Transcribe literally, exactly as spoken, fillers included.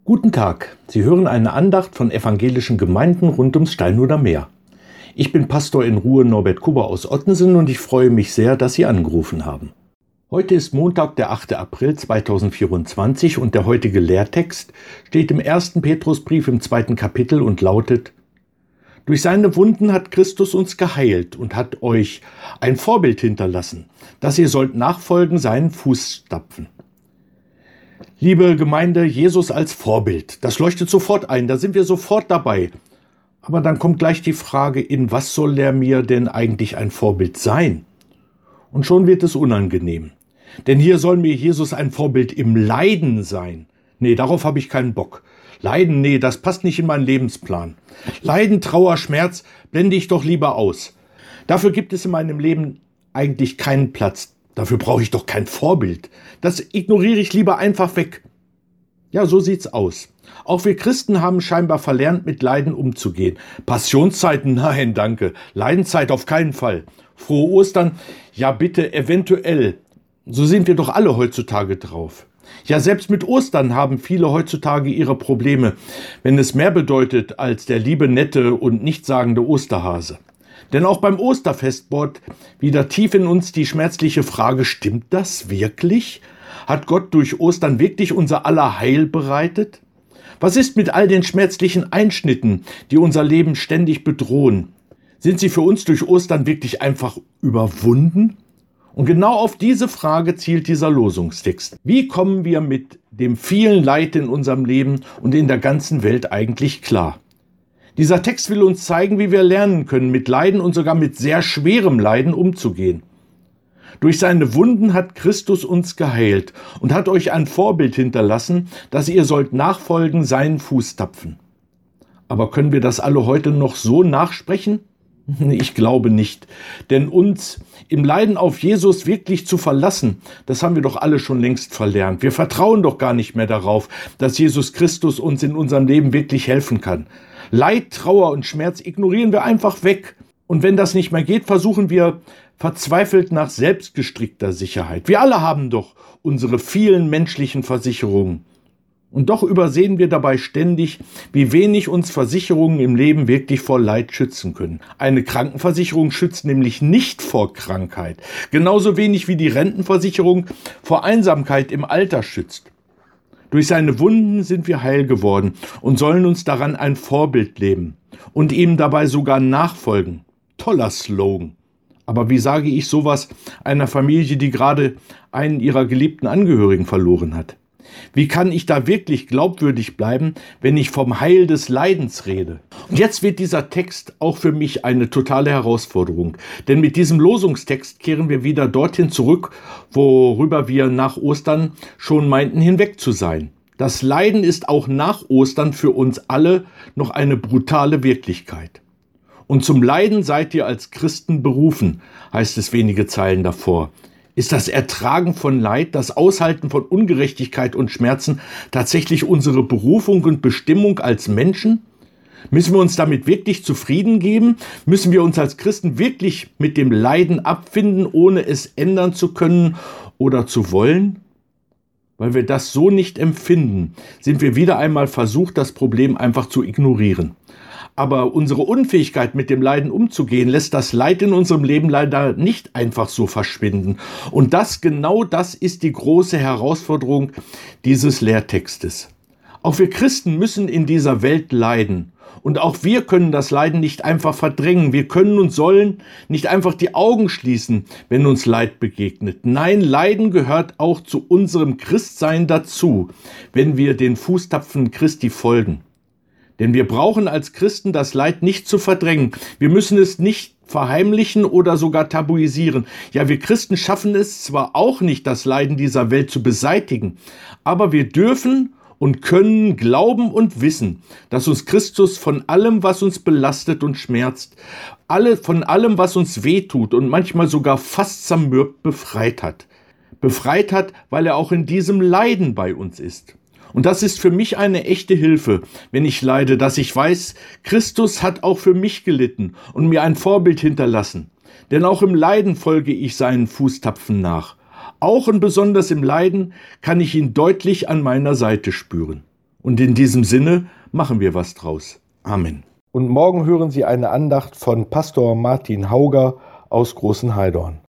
Guten Tag, Sie hören eine Andacht von evangelischen Gemeinden rund ums Steinhuder Meer. Ich bin Pastor in Ruhe Norbert Kuber aus Ottensen und ich freue mich sehr, dass Sie angerufen haben. Heute ist Montag, der achte April zweitausendvierundzwanzig und der heutige Lehrtext steht im ersten Petrusbrief im zweiten Kapitel und lautet: Durch seine Wunden hat Christus uns geheilt und hat euch ein Vorbild hinterlassen, dass ihr sollt nachfolgen seinen Fußstapfen. Liebe Gemeinde, Jesus als Vorbild, das leuchtet sofort ein, da sind wir sofort dabei. Aber dann kommt gleich die Frage, in was soll er mir denn eigentlich ein Vorbild sein? Und schon wird es unangenehm. Denn hier soll mir Jesus ein Vorbild im Leiden sein. Nee, darauf habe ich keinen Bock. Leiden, nee, das passt nicht in meinen Lebensplan. Leiden, Trauer, Schmerz blende ich doch lieber aus. Dafür gibt es in meinem Leben eigentlich keinen Platz. Dafür brauche ich doch kein Vorbild. Das ignoriere ich lieber einfach weg. Ja, so sieht's aus. Auch wir Christen haben scheinbar verlernt, mit Leiden umzugehen. Passionszeiten, nein, danke. Leidenzeit auf keinen Fall. Frohe Ostern, ja bitte, eventuell. So sind wir doch alle heutzutage drauf. Ja, selbst mit Ostern haben viele heutzutage ihre Probleme, wenn es mehr bedeutet als der liebe, nette und nichtssagende Osterhase. Denn auch beim Osterfest bohrt wieder tief in uns die schmerzliche Frage, stimmt das wirklich? Hat Gott durch Ostern wirklich unser aller Heil bereitet? Was ist mit all den schmerzlichen Einschnitten, die unser Leben ständig bedrohen? Sind sie für uns durch Ostern wirklich einfach überwunden? Und genau auf diese Frage zielt dieser Losungstext. Wie kommen wir mit dem vielen Leid in unserem Leben und in der ganzen Welt eigentlich klar? Dieser Text will uns zeigen, wie wir lernen können, mit Leiden und sogar mit sehr schwerem Leiden umzugehen. Durch seine Wunden hat Christus uns geheilt und hat euch ein Vorbild hinterlassen, dass ihr sollt nachfolgen seinen Fußtapfen. Aber können wir das alle heute noch so nachsprechen? Ich glaube nicht, denn uns im Leiden auf Jesus wirklich zu verlassen, das haben wir doch alle schon längst verlernt. Wir vertrauen doch gar nicht mehr darauf, dass Jesus Christus uns in unserem Leben wirklich helfen kann. Leid, Trauer und Schmerz ignorieren wir einfach weg. Und wenn das nicht mehr geht, versuchen wir verzweifelt nach selbstgestrickter Sicherheit. Wir alle haben doch unsere vielen menschlichen Versicherungen. Und doch übersehen wir dabei ständig, wie wenig uns Versicherungen im Leben wirklich vor Leid schützen können. Eine Krankenversicherung schützt nämlich nicht vor Krankheit. Genauso wenig wie die Rentenversicherung vor Einsamkeit im Alter schützt. Durch seine Wunden sind wir heil geworden und sollen uns daran ein Vorbild nehmen und ihm dabei sogar nachfolgen. Toller Slogan. Aber wie sage ich sowas einer Familie, die gerade einen ihrer geliebten Angehörigen verloren hat? Wie kann ich da wirklich glaubwürdig bleiben, wenn ich vom Heil des Leidens rede? Und jetzt wird dieser Text auch für mich eine totale Herausforderung. Denn mit diesem Losungstext kehren wir wieder dorthin zurück, worüber wir nach Ostern schon meinten, hinweg zu sein. Das Leiden ist auch nach Ostern für uns alle noch eine brutale Wirklichkeit. Und zum Leiden seid ihr als Christen berufen, heißt es wenige Zeilen davor. Ist das Ertragen von Leid, das Aushalten von Ungerechtigkeit und Schmerzen tatsächlich unsere Berufung und Bestimmung als Menschen? Müssen wir uns damit wirklich zufrieden geben? Müssen wir uns als Christen wirklich mit dem Leiden abfinden, ohne es ändern zu können oder zu wollen? Weil wir das so nicht empfinden, sind wir wieder einmal versucht, das Problem einfach zu ignorieren. Aber unsere Unfähigkeit, mit dem Leiden umzugehen, lässt das Leid in unserem Leben leider nicht einfach so verschwinden. Und das, genau das ist die große Herausforderung dieses Lehrtextes. Auch wir Christen müssen in dieser Welt leiden. Und auch wir können das Leiden nicht einfach verdrängen. Wir können und sollen nicht einfach die Augen schließen, wenn uns Leid begegnet. Nein, Leiden gehört auch zu unserem Christsein dazu, wenn wir den Fußtapfen Christi folgen. Denn wir brauchen als Christen das Leid nicht zu verdrängen. Wir müssen es nicht verheimlichen oder sogar tabuisieren. Ja, wir Christen schaffen es zwar auch nicht, das Leiden dieser Welt zu beseitigen, aber wir dürfen und können glauben und wissen, dass uns Christus von allem, was uns belastet und schmerzt, alle, von allem, was uns wehtut und manchmal sogar fast zermürbt, befreit hat. Befreit hat, weil er auch in diesem Leiden bei uns ist. Und das ist für mich eine echte Hilfe, wenn ich leide, dass ich weiß, Christus hat auch für mich gelitten und mir ein Vorbild hinterlassen. Denn auch im Leiden folge ich seinen Fußtapfen nach. Auch und besonders im Leiden kann ich ihn deutlich an meiner Seite spüren. Und in diesem Sinne machen wir was draus. Amen. Und morgen hören Sie eine Andacht von Pastor Martin Hauger aus Großenheidorn.